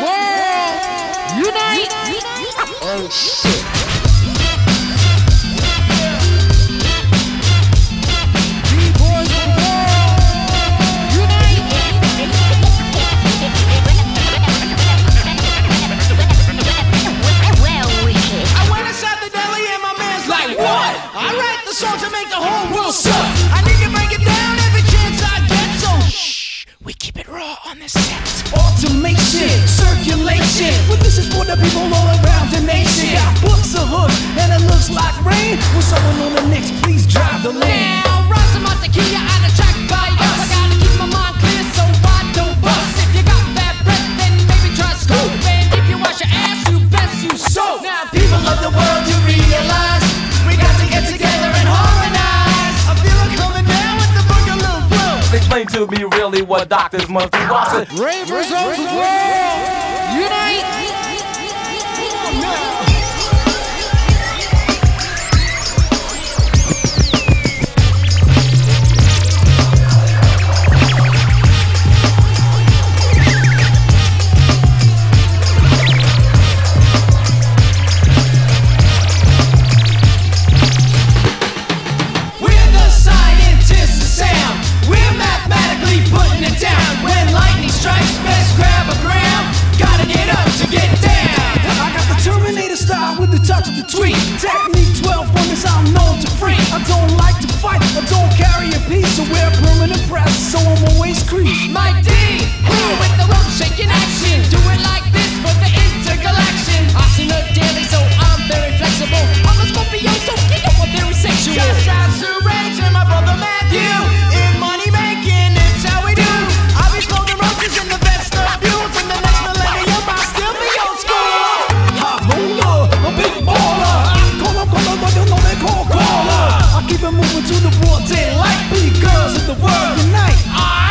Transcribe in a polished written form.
world, unite! Oh shit. B-boys of the world, unite! I went inside the deli and my man's like, what? I write the song to make the whole world suck. I need to break it down every chance I get, so shh, we keep it raw on the set. Automation, circulation. Well, this is for the people all around the nation. Got books of hook and it looks like rain. With someone on the next, please drive the lane. Now, rise some tequila on the track by us. I gotta keep my mind clear so I don't bust. If you got that breath, then maybe try scoop. And if you wash your ass, you best you soap. Now, people of the world, you realize we got to get together and harmonize. I feel it coming down with the boogaloo flow. Explain to me really what doctors must be watching. Ravers of the world, unite! We're the scientists of sound. We're mathematically putting it down. When lightning strikes, best grab a gram. Gotta get up to get down. I got the Terminator style with the touch of the tweet. Technique 12 wonders I'm known to freak. I don't like to fight, I don't carry a piece. So wear permanent press, so I'm always creased. My D, who with the rope shaking action. Do it like this for the intergalaction. I see no daily, so I'm very flexible. I'm a Scorpio, so you know I'm very sexual. Just out to Rage and my brother Matthew. In money making, it's how we do. I'll be floating roaches in the vestibule. From the next millennium, I'll still be old school. Hot roller, a big baller. Caller, but you know they call caller. I keep it moving to the broad daylight. Be girls of the world unite.